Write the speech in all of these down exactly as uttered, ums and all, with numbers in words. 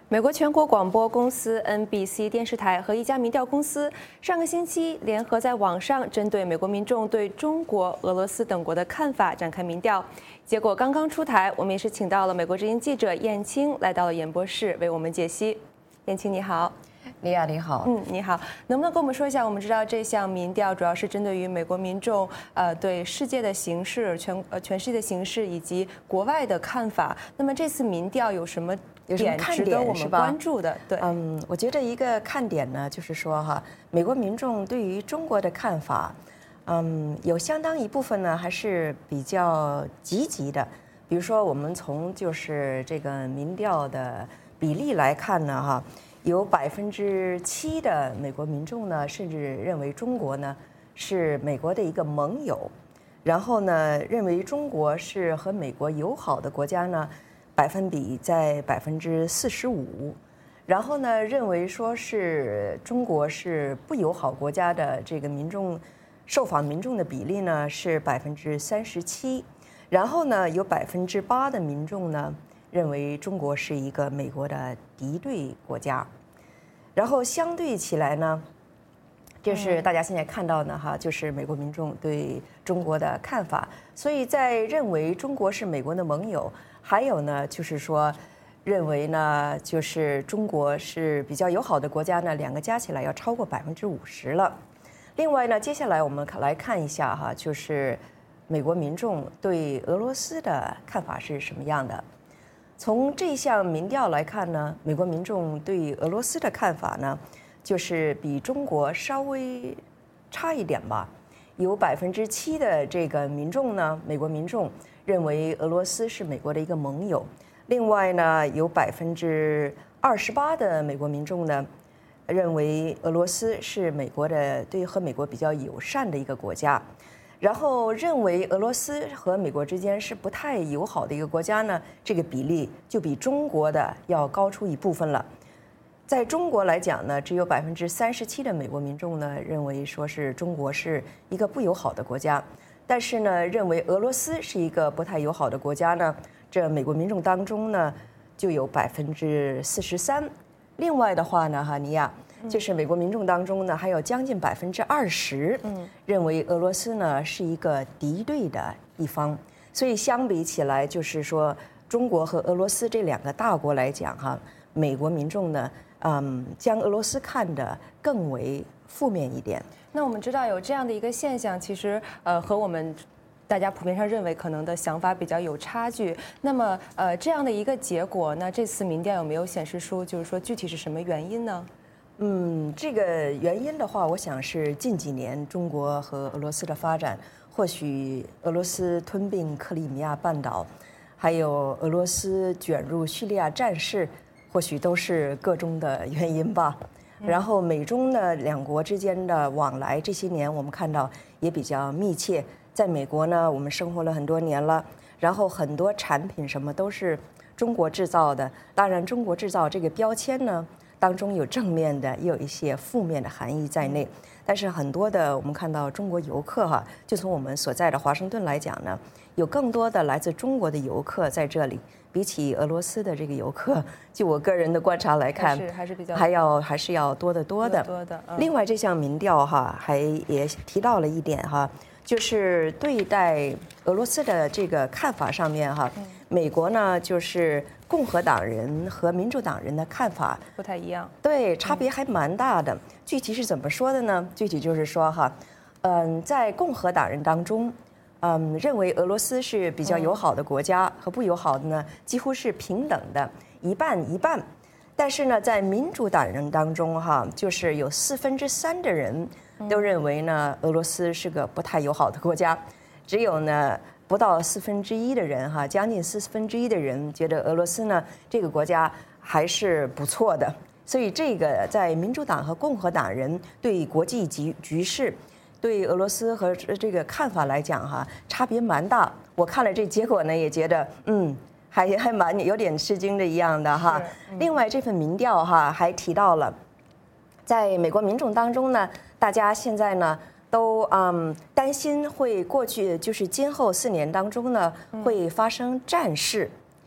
美国全国广播公司 N B C 电视台和一家民调公司上个星期联合在网上针对美国民众对中国、俄罗斯等国的看法展开民调，结果刚刚出台，我们也是请到了美国之音记者燕青来到了演播室为我们解析。燕青你好。 莉亚你好， 嗯，你好，能不能跟我们说一下？我们知道这项民调主要是针对于美国民众，呃，对世界的形势、全呃全世界的形势以及国外的看法。那么这次民调有什么点值得我们关注的？对， 嗯，我觉得一个看点呢，就是说哈，美国民众对于中国的看法，嗯，有相当一部分呢还是比较积极的。比如说，我们从就是这个民调的比例来看呢，哈。有百分之七的美国民众呢，甚至认为中国呢是美国的一个盟友，然后呢，认为中国是和美国友好的国家呢，百分比在百分之四十五，然后呢，认为说是中国是不友好国家的这个民众，受访民众的比例呢是百分之三十七，然后呢，有百分之八的民众呢。认为中国是一个美国的敌对国家，然后相对起来呢，这是大家现在看到的哈，就是美国民众对中国的看法。所以在认为中国是美国的盟友，还有呢，就是说认为呢，就是中国是比较友好的国家呢，两个加起来要超过百分之五十了。另外呢，接下来我们来看一下哈，就是美国民众对俄罗斯的看法是什么样的。从这项民调来看呢，美国民众对俄罗斯的看法呢，就是比中国稍微差一点吧。有百分之七的这个民众呢，美国民众认为俄罗斯是美国的一个盟友。另外呢，有百分之二十八的美国民众呢，认为俄罗斯是美国的对和美国比较友善的一个国家。然后认为俄罗斯和美国之间是不太友好的一个国家呢，这个比例就比中国的要高出一部分了。在中国来讲呢，只有百分之三十七的美国民众呢认为说是中国是一个不友好的国家，但是呢，认为俄罗斯是一个不太友好的国家呢，这美国民众当中呢就有百分之四十三。另外的话呢，哈尼亚。就是美国民众当中呢，还有将近百分之二十，认为俄罗斯呢是一个敌对的一方。所以相比起来，就是说中国和俄罗斯这两个大国来讲，哈，美国民众呢，嗯，将俄罗斯看得更为负面一点。 那我们知道有这样的一个现象，其实呃和我们大家普遍上认为可能的想法比较有差距。那么呃这样的一个结果，那这次民调有没有显示出就是说具体是什么原因呢？ 嗯，这个原因的话，我想是近几年中国和俄罗斯的发展，或许俄罗斯吞并克里米亚半岛，还有俄罗斯卷入叙利亚战事，或许都是个中的原因吧。然后美中呢两国之间的往来，这些年我们看到也比较密切。在美国呢，我们生活了很多年了，然后很多产品什么都是中国制造的。当然，中国制造这个标签呢。当中有正面的，也有一些负面的含义在内。但是很多的，我们看到中国游客哈，就从我们所在的华盛顿来讲呢，有更多的来自中国的游客在这里，比起俄罗斯的这个游客，就我个人的观察来看， 还是比较还要还是要多得多的。 多的。 另外，这项民调哈还也提到了一点哈，就是对待俄罗斯的这个看法上面哈，美国呢就是。共和党人和民主党人的看法不太一样， 对，差别还蛮大的。具体是怎么说的呢？具体就是说哈，嗯，在共和党人当中，嗯，认为俄罗斯是比较友好的国家，和不友好的呢几乎是平等的，一半一半。但是呢，在民主党人当中哈，就是有四分之三的人都认为呢，俄罗斯是个不太友好的国家，只有呢。不到四分之一的人哈，将近四分之一的人觉得俄罗斯呢这个国家还是不错的，所以这个在民主党和共和党人对国际局局势、对俄罗斯和这个看法来讲哈，差别蛮大。我看了这结果呢，也觉得嗯，还还蛮有点吃惊的一样的哈。另外这份民调哈还提到了，在美国民众当中呢，大家现在呢。都嗯担心会过去就是今后四年当中呢会发生战事，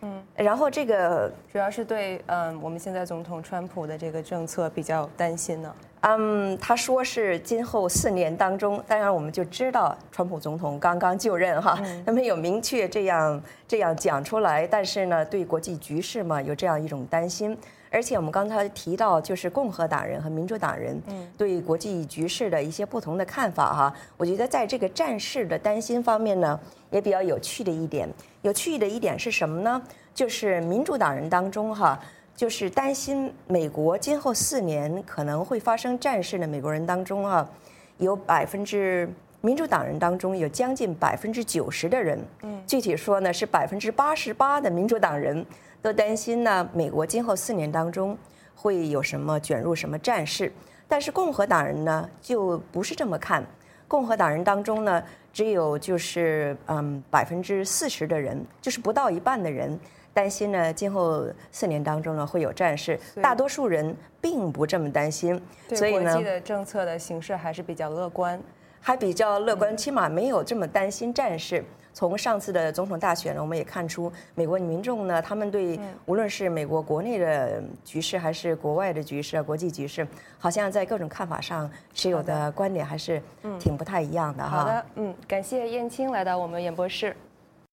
嗯，然后这个主要是对嗯我们现在总统川普的这个政策比较担心呢。 嗯，他说是今后四年当中，当然我们就知道川普总统刚刚就任哈，他没有明确这样这样讲出来，但是呢，对国际局势嘛有这样一种担心。而且我们刚才提到，就是共和党人和民主党人对国际局势的一些不同的看法哈。我觉得在这个战事的担心方面呢，也比较有趣的一点。有趣的一点是什么呢？就是民主党人当中哈。就是担心美国今后四年可能会发生战事的美国人当中啊，有百分之民主党人当中有将近百分之九十的人，嗯，具体说呢是百分之八十八的民主党人都担心呢，美国今后四年当中会有什么卷入什么战事，但是共和党人呢就不是这么看，共和党人当中呢只有就是嗯百分之四十的人，就是不到一半的人。担心呢，今后四年当中呢会有战事，大多数人并不这么担心， 所以呢，国际的政策的形势还是比较乐观， 还比较乐观，起码没有这么担心战事。从上次的总统大选呢，我们也看出美国民众呢，他们对无论是美国国内的局势还是国外的局势、国际局势，好像在各种看法上持有的观点还是挺不太一样的哈。 好的，嗯，感谢燕青来到我们演播室。